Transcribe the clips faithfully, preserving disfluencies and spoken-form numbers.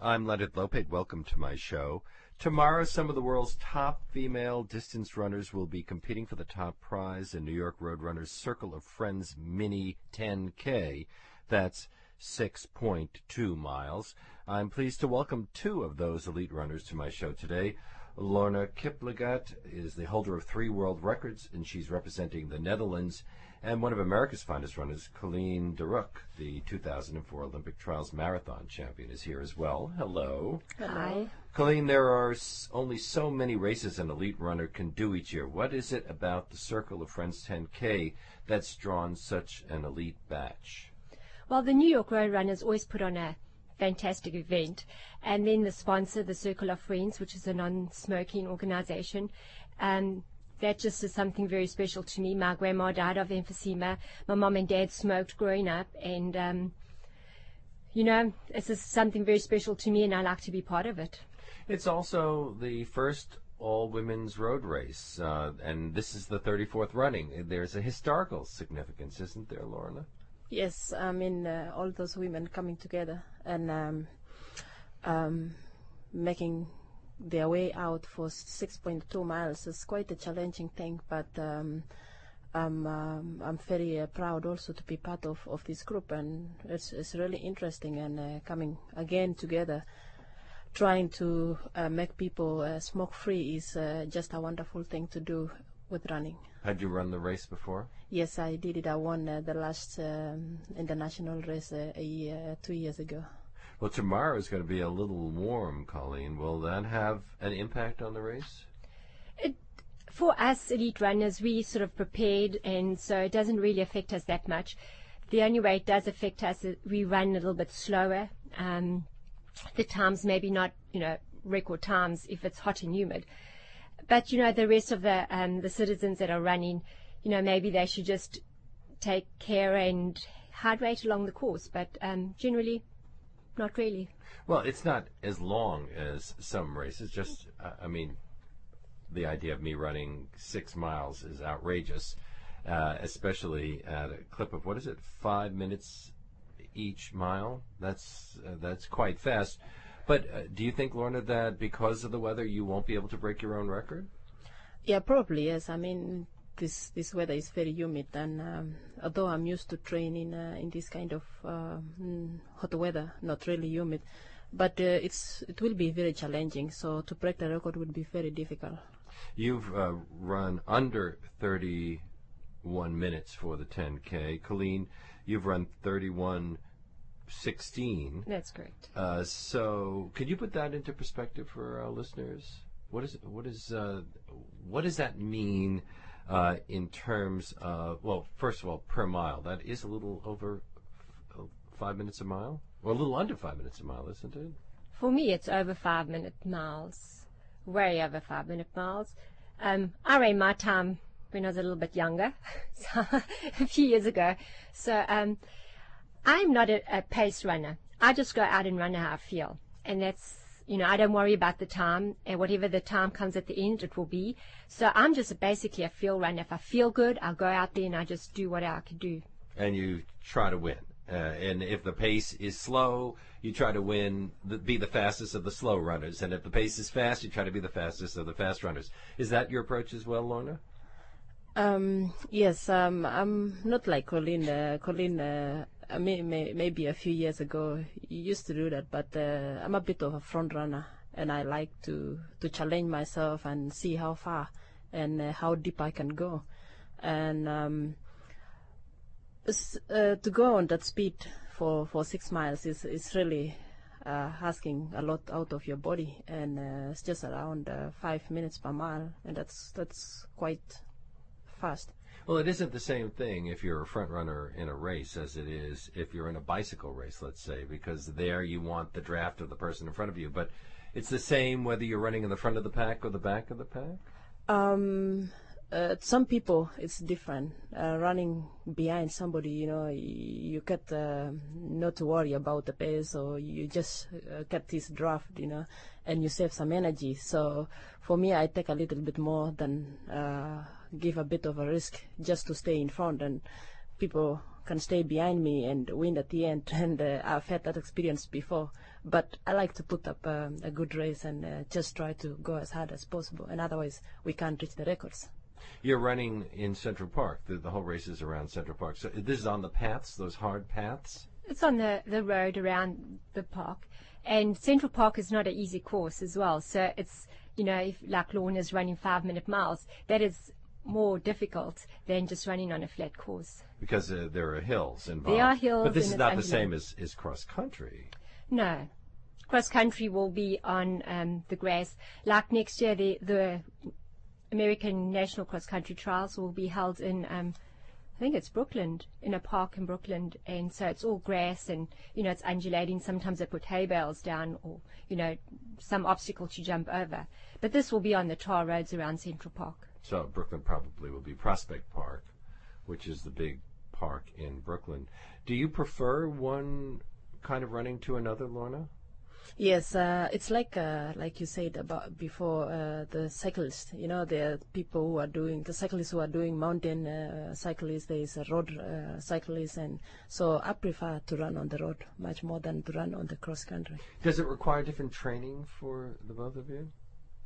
I'm Leonard Lopate. Welcome to my show. Tomorrow, some of the world's top female distance runners will be competing for the top prize in New York Roadrunners Circle of Friends Mini ten K. That's six point two miles. I'm pleased to welcome two of those elite runners to my show today. Lorna Kiplagat is the holder of three world records, and she's representing the Netherlands. And one of America's finest runners, Colleen de Ruyck, the two thousand four Olympic Trials Marathon champion, is here as well. Hello. Hi. Colleen, there are s- only so many races an elite runner can do each year. What is it about the Circle of Friends ten K that's drawn such an elite batch? Well, the New York Roadrunners always put on a fantastic event. And then the sponsor, the Circle of Friends, which is a non-smoking organization, um, that just is something very special to me. My grandma died of emphysema. My mom and dad smoked growing up. And, um, you know, it's just something very special to me, and I like to be part of it. It's also the first all-women's road race, uh, and this is the thirty-fourth running. There's a historical significance, isn't there, Lorna? Yes, I mean, uh, all those women coming together and um, um, making their way out for six point two miles is quite a challenging thing, but um, I'm, um, I'm very uh, proud also to be part of, of this group, and it's, it's really interesting, and uh, coming again together, trying to uh, make people uh, smoke-free is uh, just a wonderful thing to do with running. Had you run the race before? Yes, I did it. I won uh, the last um, international race uh, a year, two years ago. Well, tomorrow is going to be a little warm, Colleen. Will that have an impact on the race? It, for us elite runners, we sort of prepared, and so it doesn't really affect us that much. The only way it does affect us is we run a little bit slower. Um, the times maybe not, you know, record times if it's hot and humid. But, you know, the rest of the um, the citizens that are running, you know, maybe they should just take care and hydrate along the course. But um, generally, not really. Well, it's not as long as some races. Just, uh, I mean, the idea of me running six miles is outrageous, uh, especially at a clip of, what is it, five minutes each mile? That's uh, that's quite fast. But uh, do you think, Lorna, that because of the weather you won't be able to break your own record? Yeah, probably, yes. I mean, this this weather is very humid, and um, although I'm used to training uh, in this kind of uh, mm, hot weather, not really humid, but uh, it's it will be very challenging. So to break the record would be very difficult. You've uh, run under thirty-one minutes for the ten K. Colleen, you've run thirty-one sixteen. That's correct. Uh, so, could you put that into perspective for our listeners? What is what is uh, what does that mean uh, in terms of, well, first of all, per mile? That is a little over f- five minutes a mile, or a little under five minutes a mile, isn't it? For me, it's over five minute miles, way over five minute miles. Um, I ran my time when I was a little bit younger, so a few years ago. So. Um, I'm not a, a pace runner. I just go out and run how I feel. And that's, you know, I don't worry about the time. And whatever the time comes at the end, it will be. So I'm just a, basically a feel runner. If I feel good, I'll go out there and I just do what I can do. And you try to win. Uh, and if the pace is slow, you try to win, the, be the fastest of the slow runners. And if the pace is fast, you try to be the fastest of the fast runners. Is that your approach as well, Lorna? Um, yes, um, I'm not like Colleen. Uh, Colleen, uh, I may, may, maybe a few years ago, used to do that, but uh, I'm a bit of a front runner, and I like to, to challenge myself and see how far and uh, how deep I can go. And um, uh, to go on that speed for, for six miles is, is really uh, asking a lot out of your body, and uh, it's just around uh, five minutes per mile, and that's that's quite fast. Well, it isn't the same thing if you're a front runner in a race as it is if you're in a bicycle race, let's say, because there you want the draft of the person in front of you. But it's the same whether you're running in the front of the pack or the back of the pack? Um, uh, some people, it's different. Uh, running behind somebody, you know, you, you get uh, not to worry about the pace, or you just uh, get this draft, you know, and you save some energy. So for me, I take a little bit more than uh, give a bit of a risk just to stay in front, and people can stay behind me and win at the end. And uh, I've had that experience before. But I like to put up um, a good race and uh, just try to go as hard as possible. And otherwise, we can't reach the records. You're running in Central Park. The, the whole race is around Central Park. So this is on the paths, those hard paths? It's on the, the road around the park. And Central Park is not an easy course as well. So it's, you know, if like Lorna's running five-minute miles, that is more difficult than just running on a flat course. Because uh, there are hills involved. There are hills. But this is and not it's the undulating. same as, as cross-country. No. Cross-country will be on um, the grass. Like next year, the, the American National Cross-Country Trials will be held in, um, I think it's Brooklyn, in a park in Brooklyn. And so it's all grass and, you know, it's undulating. Sometimes they put hay bales down or, you know, some obstacle to jump over. But this will be on the tar roads around Central Park. So Brooklyn probably will be Prospect Park, which is the big park in Brooklyn. Do you prefer one kind of running to another, Lorna? Yes, uh, it's like uh, like you said about before, uh, the cyclists. You know, there are people who are doing, the cyclists who are doing mountain uh, cyclists, there is a road uh, cyclist, and so I prefer to run on the road much more than to run on the cross country. Does it require different training for the both of you?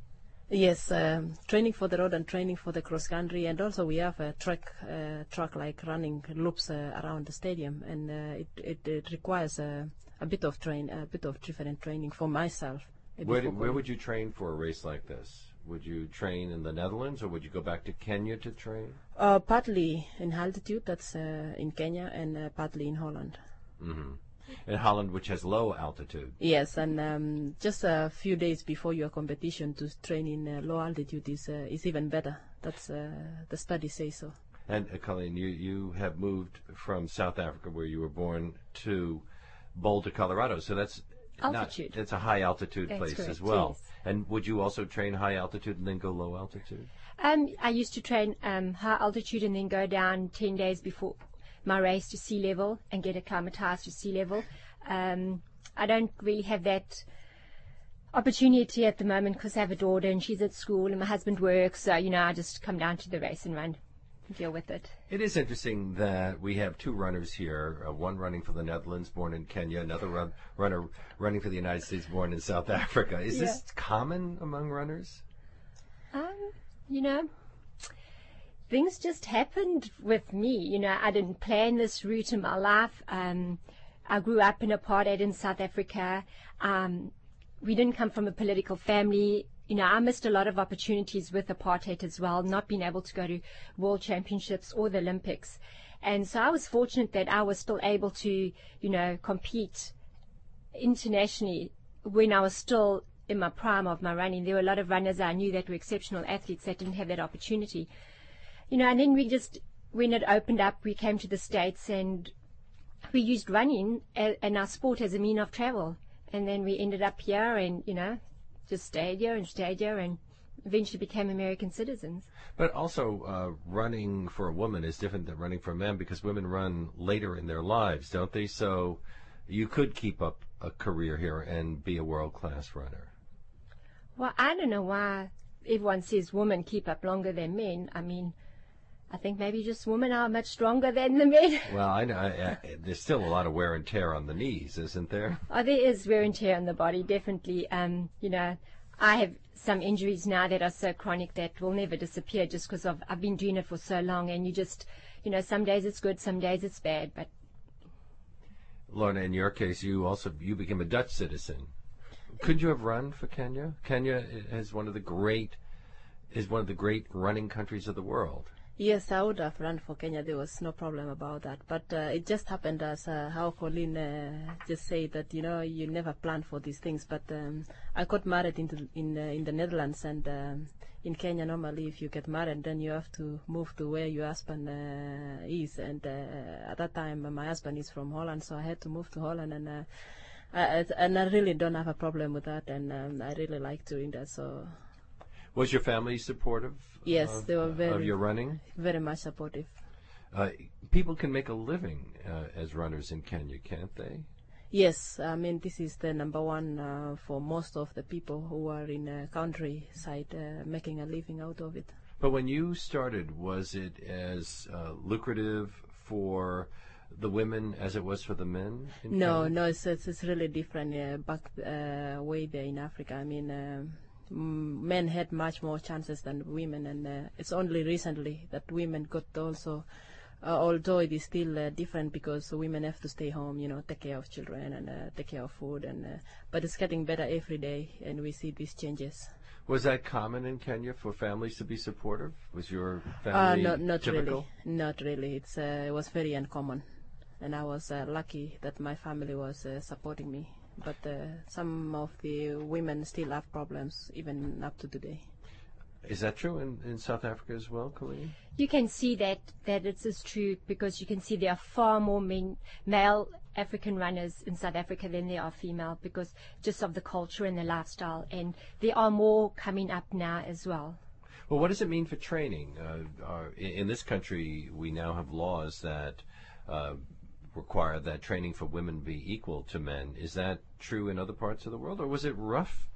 Yes, um, training for the road and training for the cross country, and also we have a track, uh, track like running loops uh, around the stadium, and uh, it, it it requires a, a bit of train, a bit of different training for myself. Where, do, where would you train for a race like this? Would you train in the Netherlands, or would you go back to Kenya to train? Uh, partly in altitude, that's uh, in Kenya, and uh, partly in Holland. Mm-hmm. In Holland, which has low altitude. Yes, and um, just a few days before your competition to train in uh, low altitude is uh, is even better. That's uh, the studies say so. And uh, Colleen, you you have moved from South Africa, where you were born, to Boulder, Colorado. So that's altitude. Not, it's a high altitude That's place correct, as well. yes. And would you also train high altitude and then go low altitude? Um, I used to train um, high altitude and then go down ten days before my race to sea level and get acclimatized to sea level. Um, I don't really have that opportunity at the moment because I have a daughter and she's at school and my husband works. So, you know, I just come down to the race and run, deal with it. It is interesting that we have two runners here, uh, one running for the Netherlands, born in Kenya, another run, runner running for the United States, born in South Africa. Is Yeah. this common among runners? Um, you know, things just happened with me. You know, I didn't plan this route in my life. Um, I grew up in apartheid in South Africa. Um, we didn't come from a political family. You know, I missed a lot of opportunities with apartheid as well, not being able to go to world championships or the Olympics. And so I was fortunate that I was still able to, you know, compete internationally when I was still in my prime of my running. There were a lot of runners I knew that were exceptional athletes that didn't have that opportunity. You know, and then we just, when it opened up, we came to the States and we used running a- and our sport as a mean of travel. And then we ended up here and, you know, just stayed here and stayed here and eventually became American citizens. But also, uh, running for a woman is different than running for a man because women run later in their lives, don't they? So you could keep up a career here and be a world-class runner. Well, I don't know why everyone says women keep up longer than men. I mean, I think maybe just women are much stronger than the men. Well, I know I, I, there's still a lot of wear and tear on the knees, isn't there? Oh, there is wear and tear on the body, definitely. Um, you know, I have some injuries now that are so chronic that will never disappear just because of I've been doing it for so long. And you just, you know, some days it's good, some days it's bad. But Lorna, in your case, you also you became a Dutch citizen. Could you have run for Kenya? Kenya is one of the great is one of the great running countries of the world. Yes, I would have run for Kenya. There was no problem about that. But uh, it just happened as uh, how Colleen uh, just said that, you know, you never plan for these things. But um, I got married into, in, uh, in the Netherlands, and um, in Kenya, normally if you get married, then you have to move to where your husband uh, is. And uh, at that time, uh, my husband is from Holland, so I had to move to Holland. And uh, I, and I really don't have a problem with that, and um, I really like doing that. So. Was your family supportive? Yes, of, they were very of your running. Very much supportive. Uh, people can make a living uh, as runners in Kenya, can't they? Yes, I mean this is the number one uh, for most of the people who are in the countryside, uh, making a living out of it. But when you started, was it as uh, lucrative for the women as it was for the men? In No, Kenya? no, it's, it's, it's really different uh, back uh, way there in Africa. I mean, uh, mm, men had much more chances than women, and uh, it's only recently that women got also, uh, although it is still uh, different because women have to stay home, you know, take care of children and uh, take care of food, and uh, but it's getting better every day, and we see these changes. Was that common in Kenya for families to be supportive? Was your Uh, family not not typical? really, not really. It's uh, it was very uncommon, and I was uh, lucky that my family was uh, supporting me. But uh, some of the women still have problems, even up to today. Is that true in, in South Africa as well, Colleen? You can see that that it is true because you can see there are far more men, male African runners in South Africa than there are female because just of the culture and the lifestyle, and there are more coming up now as well. Well, what does it mean for training? Uh, our, in, in this country, we now have laws that uh, require that training for women be equal to men. Is that true in other parts of the world, or was it rough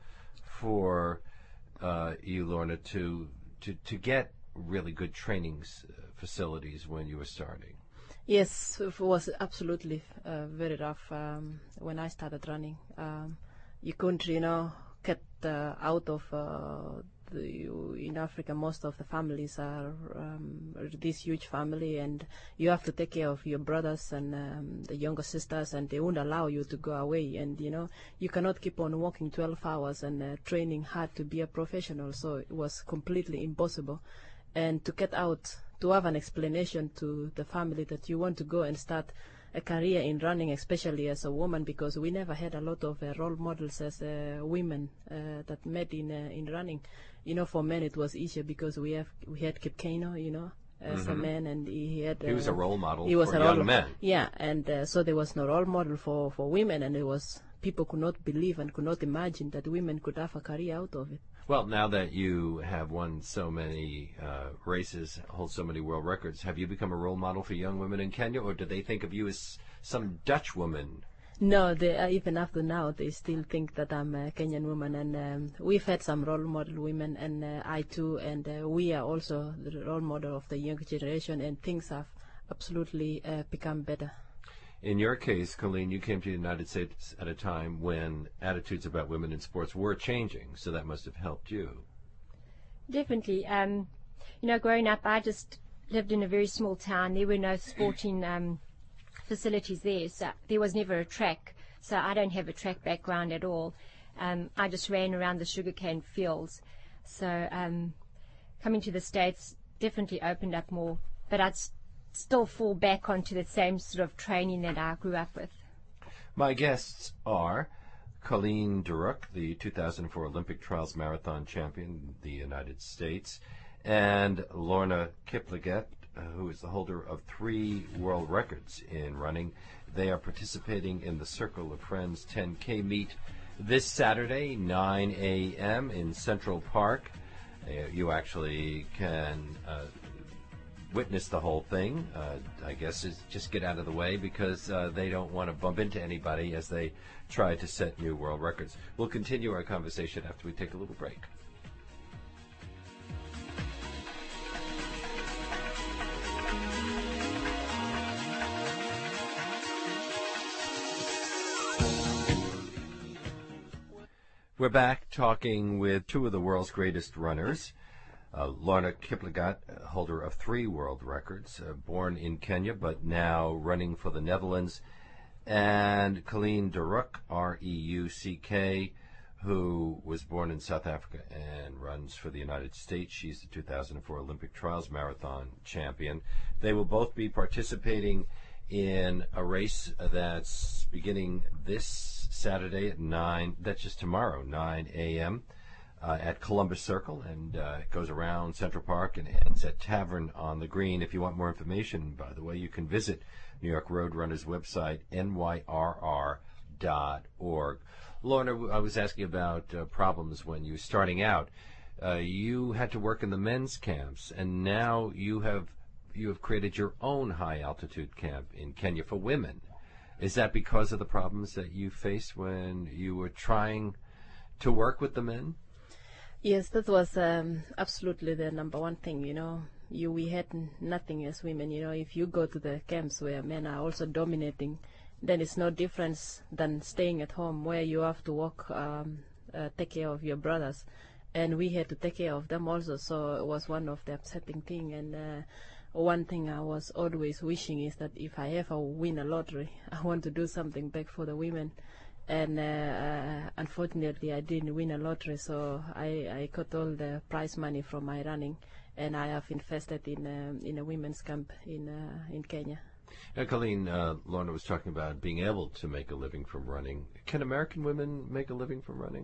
for uh, you, Lorna, to, to to get really good training uh, facilities when you were starting? Yes, it was absolutely uh, very rough um, when I started running. Um, you couldn't, you know, get uh, out of uh, the, in Africa. Most of the families are um, this huge family, and you have to take care of your brothers and um, the younger sisters, and they won't allow you to go away. And you know, you cannot keep on working twelve hours and uh, training hard to be a professional. So it was completely impossible. And to get out, to have an explanation to the family that you want to go and start a career in running, especially as a woman, because we never had a lot of uh, role models as uh, women uh, that met in uh, in running. You know, for men it was easier because we have we had Kip Keino, you know, as Mm-hmm. a man, and he had. Uh, He was a role model he was for a young role, men. Yeah, and uh, so there was no role model for for women, and it was people could not believe and could not imagine that women could have a career out of it. Well, now that you have won so many uh, races, hold so many world records, have you become a role model for young women in Kenya, or do they think of you as some Dutch woman? No, they, uh, even after now, they still think that I'm a Kenyan woman, and um, we've had some role model women, and uh, I too, and uh, we are also the role model of the younger generation, and things have absolutely uh, become better. In your case, Colleen, you came to the United States at a time when attitudes about women in sports were changing, so that must have helped you. Definitely. Um, you know, growing up, I just lived in a very small town. There were no sporting um, facilities there, so there was never a track. So I don't have a track background at all. Um, I just ran around the sugarcane fields. So um, coming to the States definitely opened up more, but I'd s- still fall back onto the same sort of training that I grew up with. My guests are Colleen Durock, the two thousand four Olympic Trials Marathon champion, the United States, and Lorna Kiplagat, uh, who is the holder of three world records in running. They are participating in the Circle of Friends ten K meet this Saturday, nine a.m. in Central Park. Uh, you actually can uh, witness the whole thing. Uh, I guess is just get out of the way because uh, they don't want to bump into anybody as they try to set new world records. We'll continue our conversation after we take a little break. We're back talking with two of the world's greatest runners. Uh, Lorna Kiplagat, uh, holder of three world records, uh, born in Kenya but now running for the Netherlands, and Colleen Durock, R E U C K, who was born in South Africa and runs for the United States. She's the two thousand four Olympic Trials Marathon champion. They will both be participating in a race that's beginning this Saturday at nine, that's just tomorrow, nine a.m., Uh, at Columbus Circle, and uh, it goes around Central Park and ends at Tavern on the Green. If you want more information, by the way, you can visit New York Roadrunners website, N Y R R dot org. Lorna, I was asking about uh, problems when you were starting out. Uh, you had to work in the men's camps, and now you have you have created your own high-altitude camp in Kenya for women. Is that because of the problems that you faced when you were trying to work with the men? Yes, that was um, absolutely the number one thing, you know, you we had n- nothing as women. You know, if you go to the camps where men are also dominating, then it's no difference than staying at home where you have to work, um, uh, take care of your brothers, and we had to take care of them also. So it was one of the upsetting thing. And uh, one thing I was always wishing is that if I ever win a lottery, I want to do something back for the women. And uh, uh, unfortunately, I didn't win a lottery, so I, I got all the prize money from my running, and I have invested in um, in a women's camp in uh, in Kenya. Now, Colleen, uh, Lorna was talking about being able to make a living from running. Can American women make a living from running?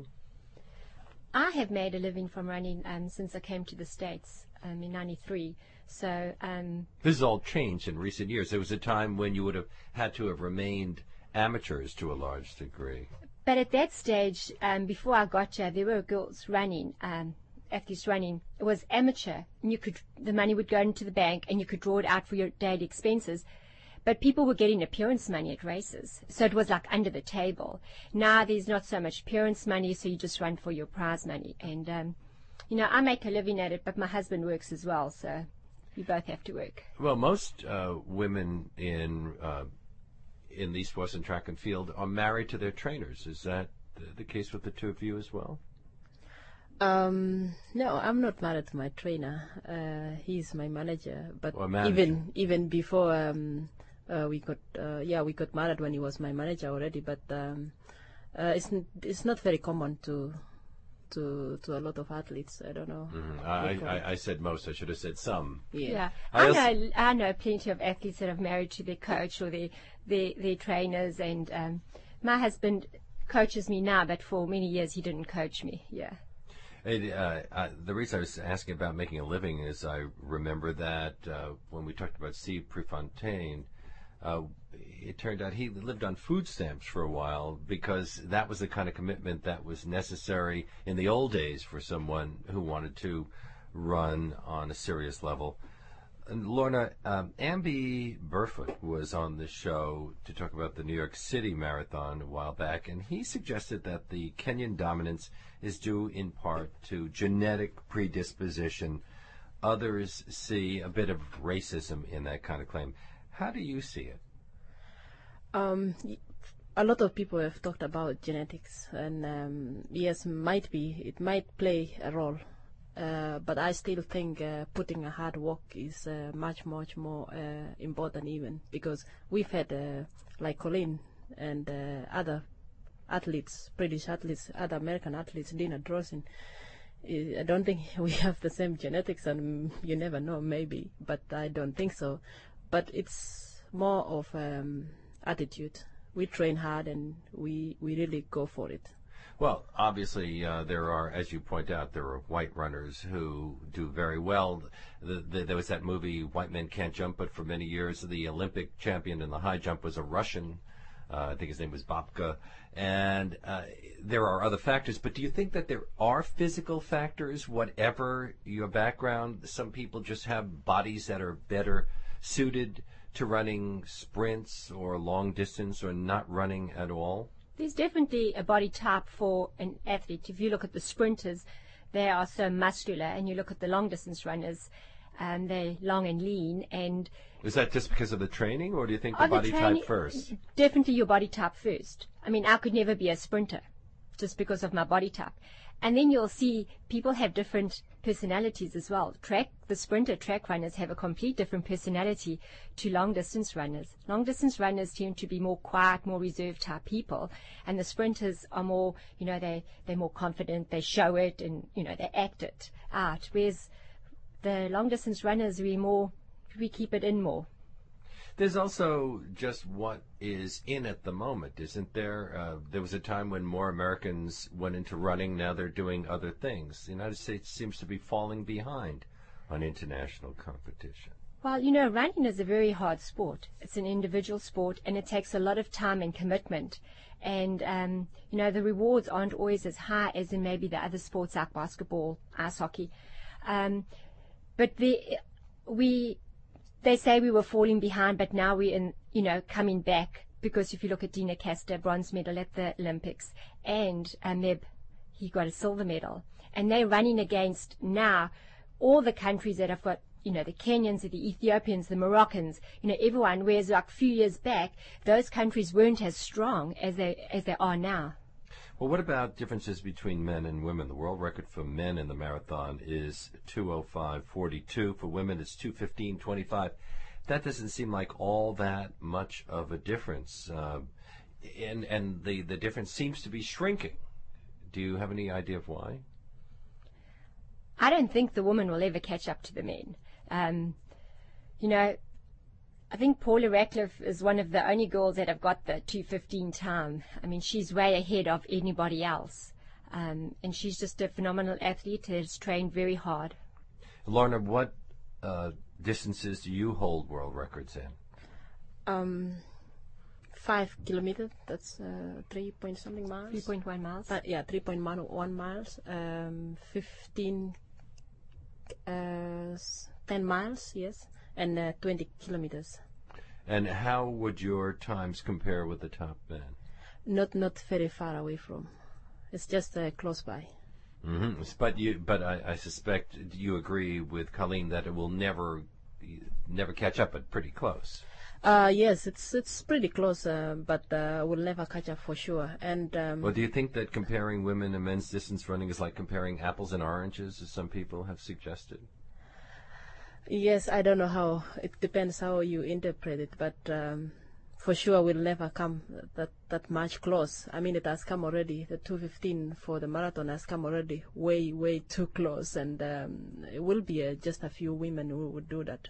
I have made a living from running um, since I came to the States um, in ninety-three. So um, this has all changed in recent years. There was a time when you would have had to have remained amateurs to a large degree. But at that stage, um, before I got here, there were girls running, um, athletes running. It was amateur, and you could the money would go into the bank, and you could draw it out for your daily expenses. But people were getting appearance money at races, so it was like under the table. Now there's not so much appearance money, so you just run for your prize money. And um, you know, I make a living at it, but my husband works as well, so we both have to work. Well, most uh, women in uh, in the East Boston track and field are married to their trainers. Is that the, the case with the two of you as well? Um, no, I'm not married to my trainer. Uh, he's my manager. But Or manager. even even before um, uh, we got uh, yeah we got married when he was my manager already. But um, uh, it's n- it's not very common to to to a lot of athletes. I don't know. Mm-hmm. I, I, I said most. I should have said some. Yeah. Yeah, I I, also- know. I know plenty of athletes that are married to their coach or their their, their trainers, and um, my husband coaches me now, but for many years he didn't coach me. Yeah. It, uh, uh, the reason I was asking about making a living is I remember that uh, when we talked about Steve Prefontaine, uh, it turned out he lived on food stamps for a while because that was the kind of commitment that was necessary in the old days for someone who wanted to run on a serious level. And Lorna, um, Amby Burfoot was on the show to talk about the New York City Marathon a while back, and he suggested that the Kenyan dominance is due in part to genetic predisposition. Others see a bit of racism in that kind of claim. How do you see it? Um, y- a lot of people have talked about genetics, and um, yes, might be it might play a role. Uh, but I still think uh, putting a hard work is uh, much, much more uh, important even because we've had, uh, like Colleen and uh, other athletes, British athletes, other American athletes, Dina Drosin. I don't think we have the same genetics, and you never know, maybe, but I don't think so. But it's more of um, attitude. We train hard and we, we really go for it. Well, obviously, uh, there are, as you point out, there are white runners who do very well. The, the, there was that movie, White Men Can't Jump, but for many years, the Olympic champion in the high jump was a Russian. Uh, I think his name was Babka. And uh, there are other factors. But do you think that there are physical factors, whatever your background? Some people just have bodies that are better suited to running sprints or long distance or not running at all? There's definitely a body type for an athlete. If you look at the sprinters, they are so muscular, and you look at the long distance runners, um, they're long and lean. And is that just because of the training, or do you think the Are the body training- type first? Definitely your body type first. I mean, I could never be a sprinter just because of my body type. And then you'll see people have different personalities as well. Track, the sprinter track runners have a complete different personality to long distance runners. Long distance runners tend to be more quiet, more reserved type people, and the sprinters are more, you know, they, they're more confident, they show it, and, you know, they act it out. Whereas the long distance runners, we more, we keep it in more. There's also just what is in at the moment, isn't there? Uh, there was a time when more Americans went into running. Now they're doing other things. The United States seems to be falling behind on international competition. Well, you know, running is a very hard sport. It's an individual sport, and it takes a lot of time and commitment. And, um, you know, the rewards aren't always as high as in maybe the other sports like basketball, ice hockey. Um, but the, we... They say we were falling behind, but now we're in, you know, coming back. Because if you look at Dina Castor, bronze medal at the Olympics, and uh, Meb, he got a silver medal. And they're running against now all the countries that have got, you know, the Kenyans, the Ethiopians, the Moroccans, you know, everyone, whereas like a few years back, those countries weren't as strong as they, as they are now. Well, what about differences between men and women? The world record for men in the marathon is two oh five forty-two. For women, it's two fifteen twenty-five. That doesn't seem like all that much of a difference. Uh, and and the, the difference seems to be shrinking. Do you have any idea of why? I don't think the women will ever catch up to the men. Um, you know, I think Paula Radcliffe is one of the only girls that have got the two fifteen time. I mean, she's way ahead of anybody else. Um, and she's just a phenomenal athlete that has trained very hard. Lorna, what uh, distances do you hold world records in? Um, five kilometers, that's uh, three point something miles. three point one miles. Uh, yeah, three point one miles. Um, fifteen, uh, ten miles, yes. And uh, twenty kilometers. And how would your times compare with the top men? Not not very far away from. It's just uh, close by. Mm-hmm. But you, but I, I suspect you agree with Colleen that it will never, never catch up, but pretty close. Uh, yes, it's it's pretty close, uh, but uh, we'll never catch up for sure. And um, well, do you think that comparing women and men's distance running is like comparing apples and oranges, as some people have suggested? Yes, I don't know how. It depends how you interpret it, but um, for sure we'll never come that that much close. I mean, it has come already. The two fifteen for the marathon has come already way, way too close, and um, it will be uh, just a few women who would do that.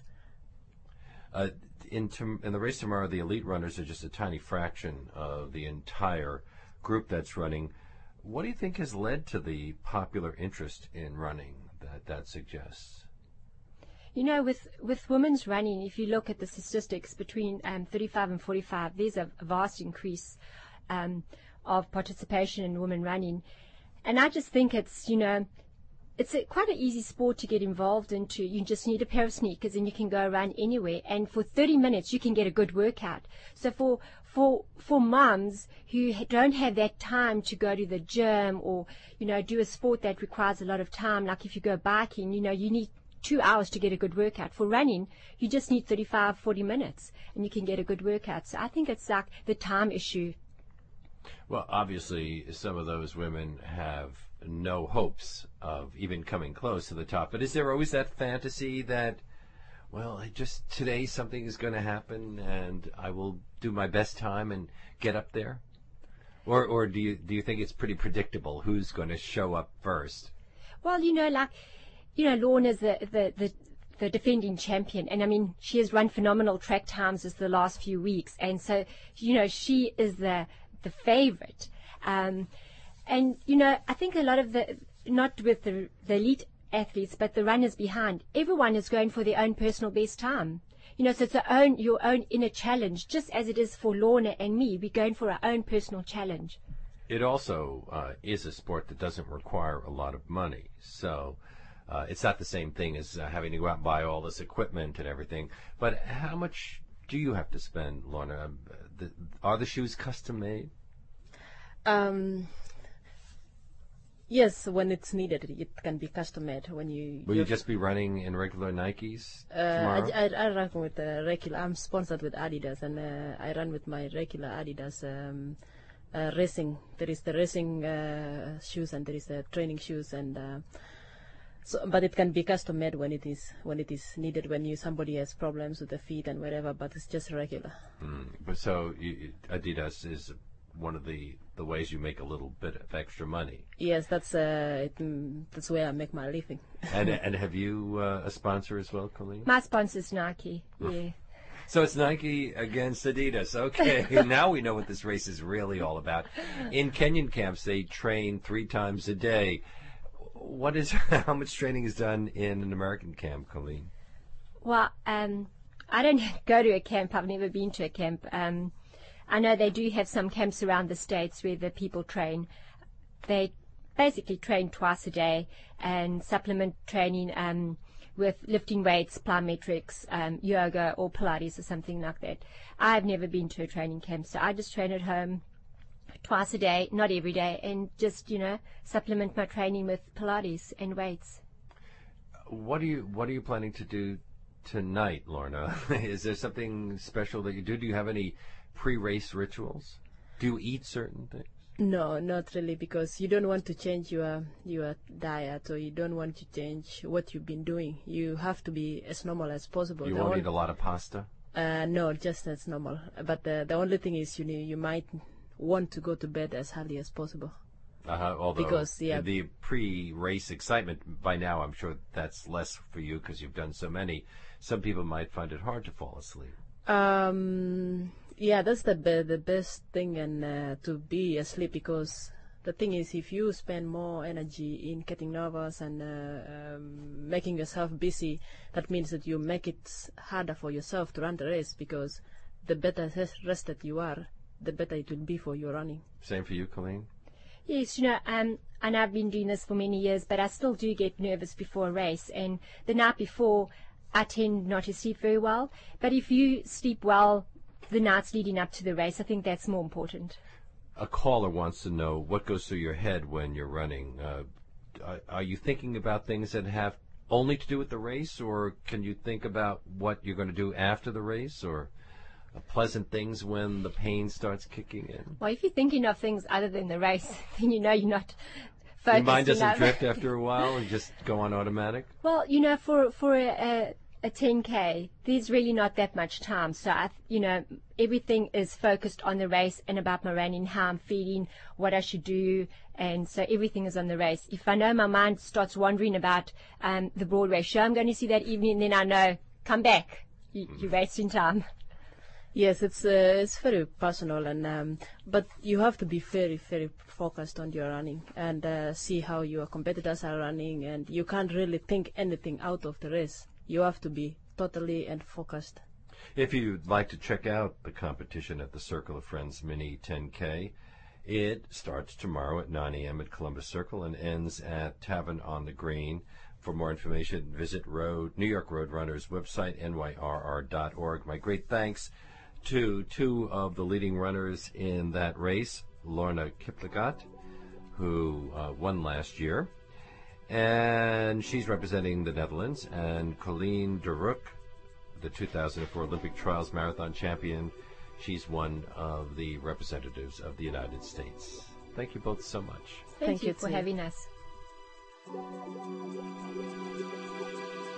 Uh, in, tom- in the race tomorrow, the elite runners are just a tiny fraction of the entire group that's running. What do you think has led to the popular interest in running that that suggests? You know, with, with women's running, if you look at the statistics between um, thirty-five and forty-five, there's a vast increase um, of participation in women running. And I just think it's, you know, it's a, quite an easy sport to get involved into. You just need a pair of sneakers and you can go run anywhere. And for thirty minutes, you can get a good workout. So for for for moms who don't have that time to go to the gym or, you know, do a sport that requires a lot of time, like if you go biking, you know, you need two hours to get a good workout. For running, you just need thirty-five, forty minutes and you can get a good workout. So I think it's like the time issue. Well, obviously, some of those women have no hopes of even coming close to the top. But is there always that fantasy that, well, just today something is going to happen and I will do my best time and get up there? Or or do you do you think it's pretty predictable who's going to show up first? Well, you know, like, you know, Lorna's the, the, the, the defending champion. And, I mean, she has run phenomenal track times just the last few weeks. And so, you know, she is the the favorite. Um, and, you know, I think a lot of the, not with the, the elite athletes, but the runners behind, everyone is going for their own personal best time. You know, so it's a own, your own inner challenge, just as it is for Lorna and me. We're going for our own personal challenge. It also uh, is a sport that doesn't require a lot of money. So uh, it's not the same thing as uh, having to go out and buy all this equipment and everything. But how much do you have to spend, Lorna? The, are the shoes custom made? Um, yes, when it's needed, it can be custom made. When you will you just be running in regular Nikes uh, tomorrow? I, I, I run with uh, regular. I'm sponsored with Adidas, and uh, I run with my regular Adidas um, uh, racing. There is the racing uh, shoes, and there is the training shoes, and. Uh, So, but it can be custom made when it is when it is needed, when you somebody has problems with the feet and whatever. But it's just regular. Mm. But so you, Adidas is one of the, the ways you make a little bit of extra money. Yes, that's uh, it, mm, that's where I make my living. and and have you uh, a sponsor as well, Colleen? My sponsor's Nike. Yeah. So it's Nike against Adidas. Okay, now we know what this race is really all about. In Kenyan camps, they train three times a day. What is how much training is done in an American camp, Colleen? Well, um, I don't go to a camp. I've never been to a camp. Um, I know they do have some camps around the States where the people train. They basically train twice a day and supplement training um, with lifting weights, plyometrics, um, yoga or Pilates or something like that. I've never been to a training camp, so I just train at home twice a day, not every day, and just, you know, supplement my training with Pilates and weights. What are you What are you planning to do tonight, Lorna. Is there something special that you do? Do you have any pre-race rituals? Do you eat certain things? No, not really, because you don't want to change your your diet, or you don't want to change what you've been doing. You have to be as normal as possible. You The won't on- eat a lot of pasta? Uh, no, just as normal. But the the only thing is, you know, you might want to go to bed as early as possible. Uh-huh. Although Because, yeah. the pre-race excitement, by now I'm sure that's less for you because you've done so many. Some people might find it hard to fall asleep. Um, yeah, that's the be- the best thing, and uh, to be asleep, because the thing is, if you spend more energy in getting nervous and uh, um, making yourself busy, that means that you make it harder for yourself to run the race, because the better res- rested you are, the better it will be for your running. Same for you, Colleen? Yes, you know, um, and I've been doing this for many years, but I still do get nervous before a race. And the night before, I tend not to sleep very well. But if you sleep well the nights leading up to the race, I think that's more important. A caller wants to know what goes through your head when you're running. Uh, are, are you thinking about things that have only to do with the race, or can you think about what you're going to do after the race, or uh, pleasant things when the pain starts kicking in? Well, if you're thinking of things other than the race, then you know you're not focused Your mind doesn't enough. drift after a while and just go on automatic? Well, you know, for for a, a, a ten K, there's really not that much time. So, I, you know, everything is focused on the race and about my running, how I'm feeling, what I should do. And so everything is on the race. If I know my mind starts wandering about um, the Broadway show I'm going to see that evening, then I know, come back. You, you're wasting time. Yes, it's uh, it's very personal, and um, but you have to be very, very focused on your running and uh, see how your competitors are running, and you can't really think anything out of the race. You have to be totally and focused. If you'd like to check out the competition at the Circle of Friends Mini ten K, it starts tomorrow at nine a.m. at Columbus Circle and ends at Tavern on the Green. For more information, visit Road New York Road Runners website, N Y R R dot org. My great thanks to two of the leading runners in that race, Lorna Kiplagat, who uh, won last year, and she's representing the Netherlands, and Colleen de Rook, the two thousand four Olympic Trials Marathon champion. She's one of the representatives of the United States. Thank you both so much. Thank, Thank you you for too. having us.